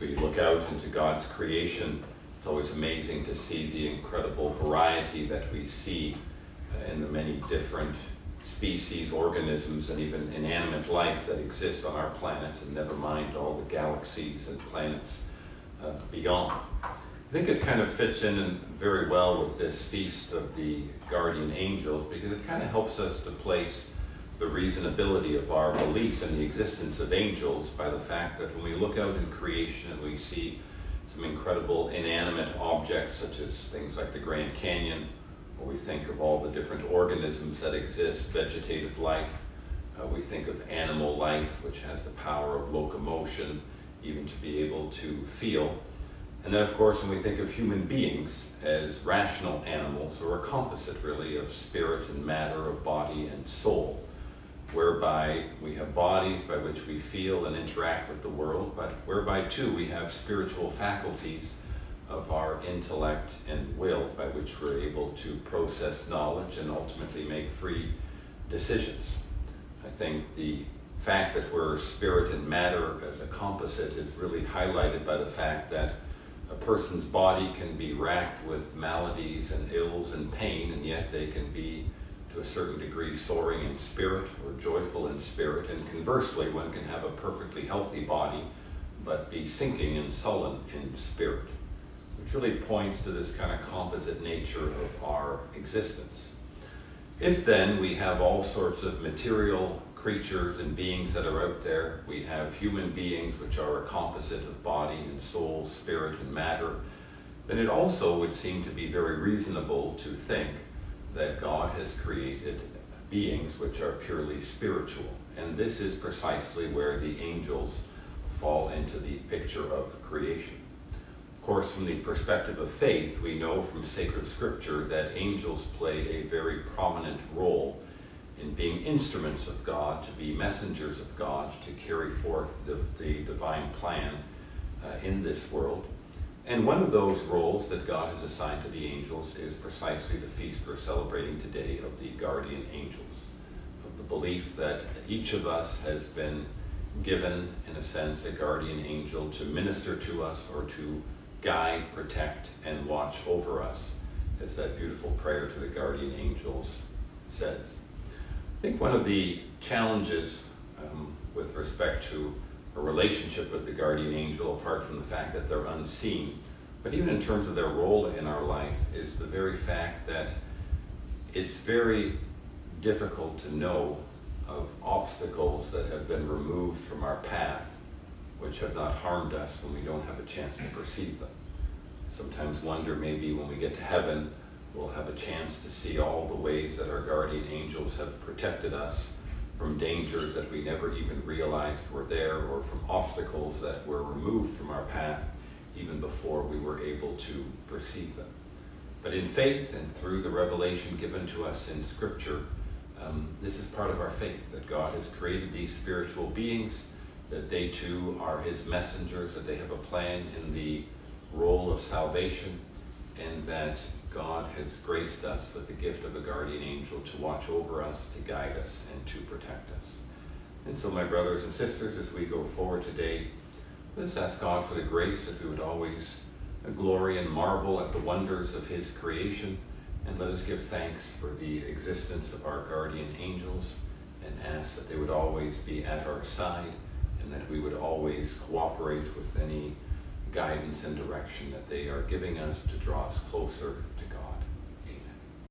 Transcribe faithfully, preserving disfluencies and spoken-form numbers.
we look out into God's creation, it's always amazing to see the incredible variety that we see uh, in the many different species, organisms, and even inanimate life that exists on our planet, and never mind all the galaxies and planets uh, beyond. I think it kind of fits in very well with this feast of the guardian angels, because it kind of helps us to place the reasonability of our belief in the existence of angels by the fact that when we look out in creation and we see some incredible inanimate objects such as things like the Grand Canyon, or we think of all the different organisms that exist, vegetative life, uh, we think of animal life, which has the power of locomotion, even to be able to feel. And then, of course, when we think of human beings as rational animals, or a composite, really, of spirit and matter, of body and soul, whereby we have bodies by which we feel and interact with the world, but whereby, too, we have spiritual faculties of our intellect and will by which we're able to process knowledge and ultimately make free decisions. I think the fact that we're spirit and matter as a composite is really highlighted by the fact that a person's body can be racked with maladies and ills and pain, and yet they can be, to a certain degree, soaring in spirit or joyful in spirit. And conversely, one can have a perfectly healthy body, but be sinking and sullen in spirit, which really points to this kind of composite nature of our existence. If then we have all sorts of material creatures and beings that are out there, we have human beings which are a composite of body and soul, spirit and matter, then it also would seem to be very reasonable to think that God has created beings which are purely spiritual. And this is precisely where the angels fall into the picture of creation. Of course, from the perspective of faith, we know from sacred scripture that angels play a very prominent role in being instruments of God, to be messengers of God, to carry forth the, the divine plan uh, in this world. And one of those roles that God has assigned to the angels is precisely the feast we're celebrating today of the guardian angels, of the belief that each of us has been given, in a sense, a guardian angel to minister to us or to guide, protect, and watch over us, as that beautiful prayer to the guardian angels says. I think one of the challenges um, with respect to a relationship with the guardian angel, apart from the fact that they're unseen, but even in terms of their role in our life, is the very fact that it's very difficult to know of obstacles that have been removed from our path, which have not harmed us when we don't have a chance to perceive them. Sometimes wonder maybe when we get to heaven, we'll have a chance to see all the ways that our guardian angels have protected us from dangers that we never even realized were there, or from obstacles that were removed from our path even before we were able to perceive them. But in faith and through the revelation given to us in Scripture, um, this is part of our faith, that God has created these spiritual beings, that they too are his messengers, that they have a plan in the role of salvation, and that God has graced us with the gift of a guardian angel to watch over us, to guide us, and to protect us. And so, my brothers and sisters, as we go forward today, let's ask God for the grace that we would always glory and marvel at the wonders of his creation, and let us give thanks for the existence of our guardian angels, and ask that they would always be at our side, and that we would always cooperate with any guidance and direction that they are giving us to draw us closer